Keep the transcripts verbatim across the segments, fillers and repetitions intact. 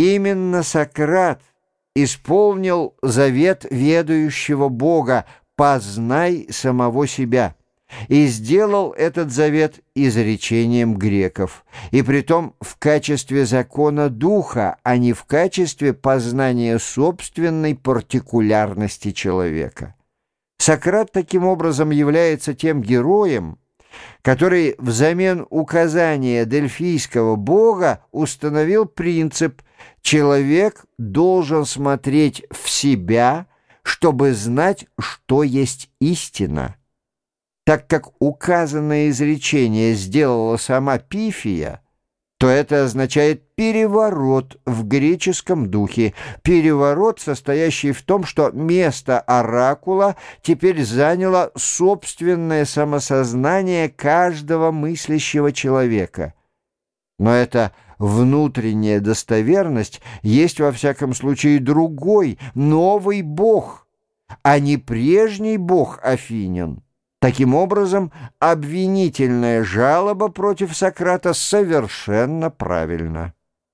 Именно Сократ исполнил завет ведающего Бога «познай самого себя» и сделал этот завет изречением греков, и притом в качестве закона духа, а не в качестве познания собственной партикулярности человека. Сократ таким образом является тем героем, который взамен указания дельфийского бога установил принцип: человек должен смотреть в себя, чтобы знать, что есть истина. Так как указанное изречение сделала сама Пифия, то это означает переворот в греческом духе, переворот, состоящий в том, что место оракула теперь заняло собственное самосознание каждого мыслящего человека. Но эта внутренняя достоверность есть во всяком случае другой, новый бог, а не прежний бог Афинян. Таким образом, обвинительная жалоба против Сократа совершенно правильна.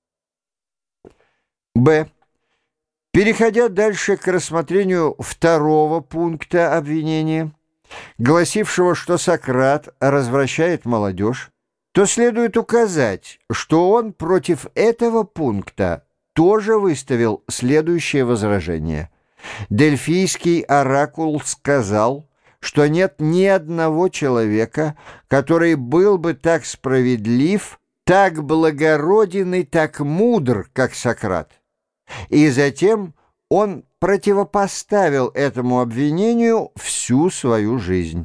Б. Переходя дальше к рассмотрению второго пункта обвинения, гласившего, что Сократ развращает молодежь, то следует указать, что он против этого пункта тоже выставил следующее возражение. Дельфийский оракул сказал, что нет ни одного человека, который был бы так справедлив, так благороден и так мудр, как Сократ. И затем он противопоставил этому обвинению всю свою жизнь.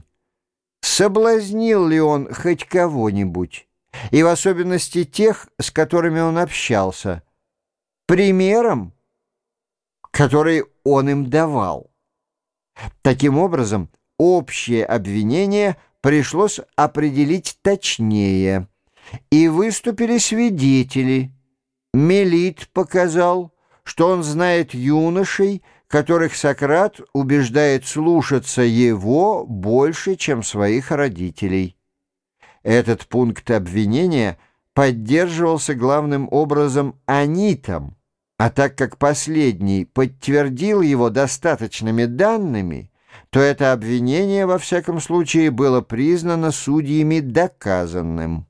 Соблазнил ли он хоть кого-нибудь, и в особенности тех, с которыми он общался, примером, который он им давал? Таким образом, общее обвинение пришлось определить точнее, и выступили свидетели. Мелит показал, что он знает юношей, которых Сократ убеждает слушаться его больше, чем своих родителей. Этот пункт обвинения поддерживался главным образом Анитом, а так как последний подтвердил его достаточными данными, то это обвинение, во всяком случае, было признано судьями доказанным.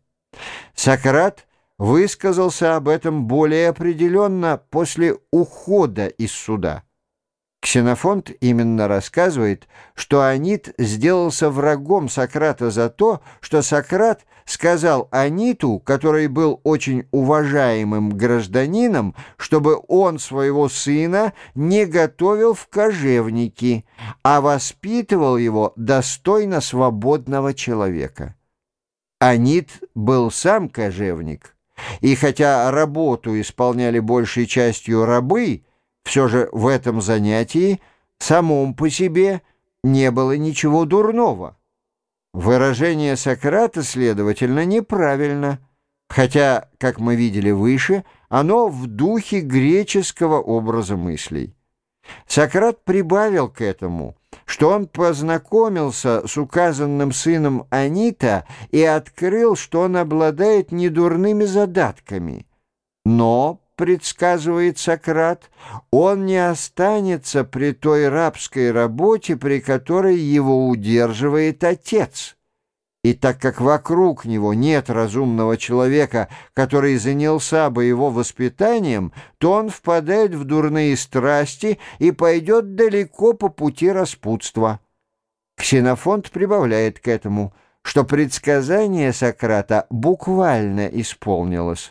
Сократ высказался об этом более определенно после ухода из суда. Ксенофонт именно рассказывает, что Анит сделался врагом Сократа за то, что Сократ сказал Аниту, который был очень уважаемым гражданином, чтобы он своего сына не готовил в кожевники, а воспитывал его достойно свободного человека. Анит был сам кожевник, и хотя работу исполняли большей частью рабы, все же в этом занятии самом по себе не было ничего дурного. Выражение Сократа, следовательно, неправильно, хотя, как мы видели выше, оно в духе греческого образа мыслей. Сократ прибавил к этому, что он познакомился с указанным сыном Анита и открыл, что он обладает недурными задатками. Но, предсказывает Сократ, он не останется при той рабской работе, при которой его удерживает отец. И так как вокруг него нет разумного человека, который занялся бы его воспитанием, то он впадает в дурные страсти и пойдет далеко по пути распутства. Ксенофонт прибавляет к этому, что предсказание Сократа буквально исполнилось.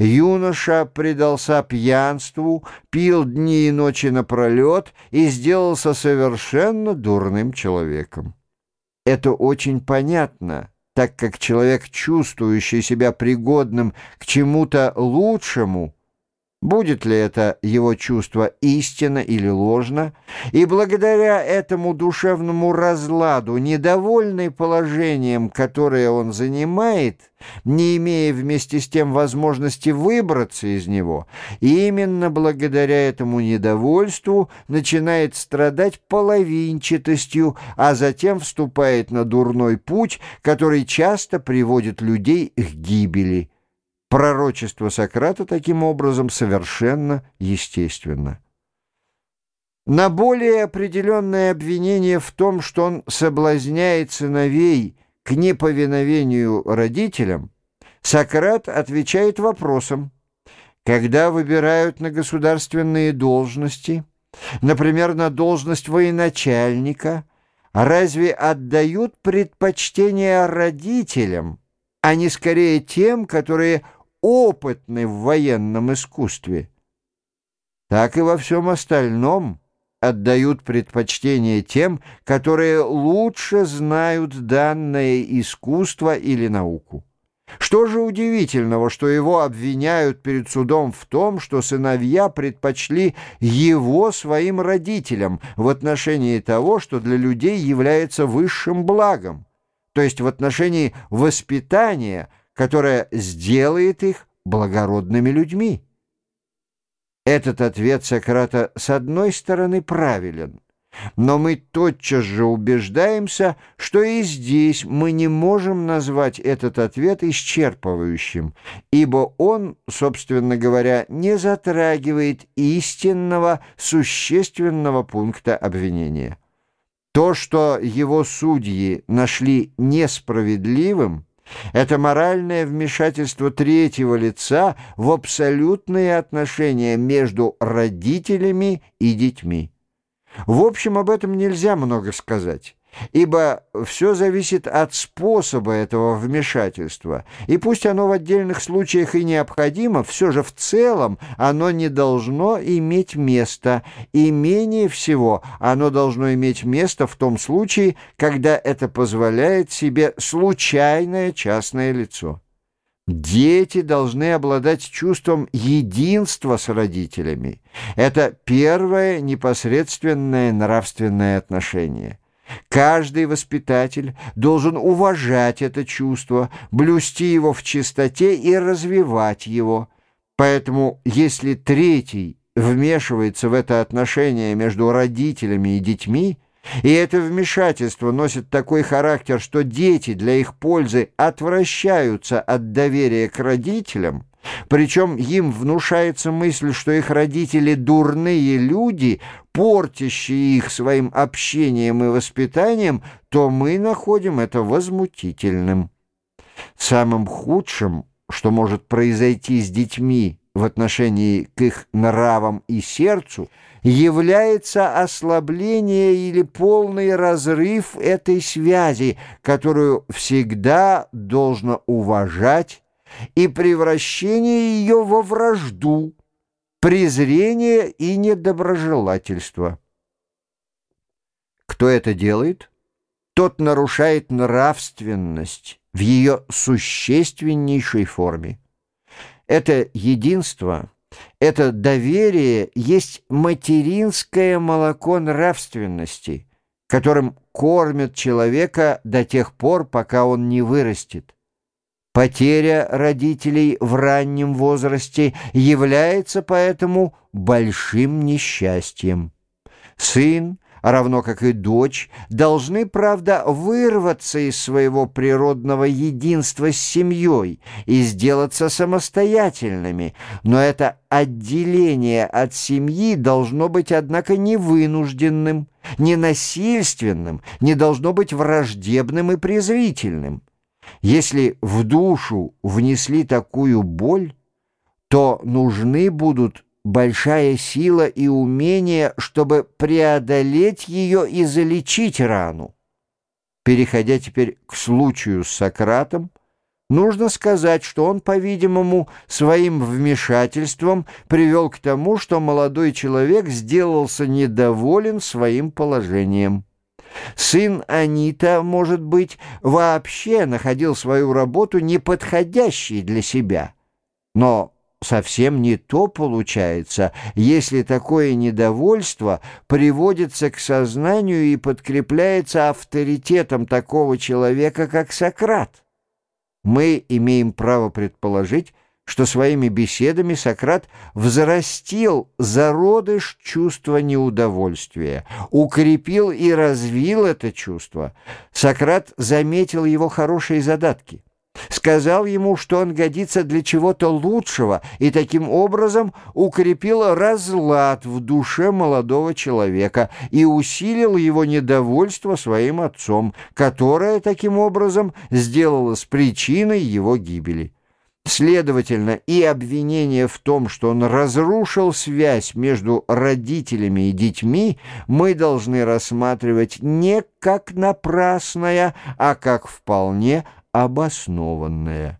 Юноша предался пьянству, пил дни и ночи напролет и сделался совершенно дурным человеком. Это очень понятно, так как человек, чувствующий себя пригодным к чему-то лучшему, будет ли это его чувство истинно или ложно, и благодаря этому душевному разладу, недовольный положением, которое он занимает, не имея вместе с тем возможности выбраться из него, и именно благодаря этому недовольству начинает страдать половинчатостью, а затем вступает на дурной путь, который часто приводит людей к гибели. Пророчество Сократа таким образом совершенно естественно. На более определенное обвинение в том, что он соблазняет сыновей к неповиновению родителям, Сократ отвечает вопросом: когда выбирают на государственные должности, например, на должность военачальника, разве отдают предпочтение родителям, а не скорее тем, которые опытны в военном искусстве? Так и во всем остальном отдают предпочтение тем, которые лучше знают данное искусство или науку. Что же удивительного, что его обвиняют перед судом в том, что сыновья предпочли его своим родителям в отношении того, что для людей является высшим благом, то есть в отношении воспитания, которое сделает их благородными людьми? Этот ответ Сократа с одной стороны правилен, но мы тотчас же убеждаемся, что и здесь мы не можем назвать этот ответ исчерпывающим, ибо он, собственно говоря, не затрагивает истинного, существенного пункта обвинения. То, что его судьи нашли несправедливым, это моральное вмешательство третьего лица в абсолютные отношения между родителями и детьми. В общем, об этом нельзя много сказать, ибо все зависит от способа этого вмешательства, и пусть оно в отдельных случаях и необходимо, все же в целом оно не должно иметь места, и менее всего оно должно иметь место в том случае, когда это позволяет себе случайное частное лицо. Дети должны обладать чувством единства с родителями. Это первое непосредственное нравственное отношение. Каждый воспитатель должен уважать это чувство, блюсти его в чистоте и развивать его. Поэтому, если третий вмешивается в это отношение между родителями и детьми, и это вмешательство носит такой характер, что дети для их пользы отвращаются от доверия к родителям, причем им внушается мысль, что их родители дурные люди, портящие их своим общением и воспитанием, то мы находим это возмутительным. Самым худшим, что может произойти с детьми в отношении к их нравам и сердцу, является ослабление или полный разрыв этой связи, которую всегда должно уважать, и превращение ее во вражду, презрение и недоброжелательство. Кто это делает? Тот нарушает нравственность в ее существеннейшей форме. Это единство, это доверие есть материнское молоко нравственности, которым кормят человека до тех пор, пока он не вырастет. Потеря родителей в раннем возрасте является поэтому большим несчастьем. Сын, равно как и дочь, должны, правда, вырваться из своего природного единства с семьей и сделаться самостоятельными, но это отделение от семьи должно быть, однако, не вынужденным, не насильственным, не должно быть враждебным и презрительным. Если в душу внесли такую боль, то нужны будут большая сила и умение, чтобы преодолеть ее и залечить рану. Переходя теперь к случаю с Сократом, нужно сказать, что он, по-видимому, своим вмешательством привел к тому, что молодой человек сделался недоволен своим положением. Сын Анита, может быть, вообще находил свою работу неподходящей для себя, но совсем не то получается, если такое недовольство приводится к сознанию и подкрепляется авторитетом такого человека, как Сократ. Мы имеем право предположить, что своими беседами Сократ взрастил зародыш чувства неудовольствия, укрепил и развил это чувство. Сократ заметил его хорошие задатки. сказал ему, что он годится для чего-то лучшего, и таким образом укрепил разлад в душе молодого человека и усилил его недовольство своим отцом, которое таким образом сделалось причиной его гибели. Следовательно, и обвинение в том, что он разрушил связь между родителями и детьми, мы должны рассматривать не как напрасное, а как вполне обоснованное.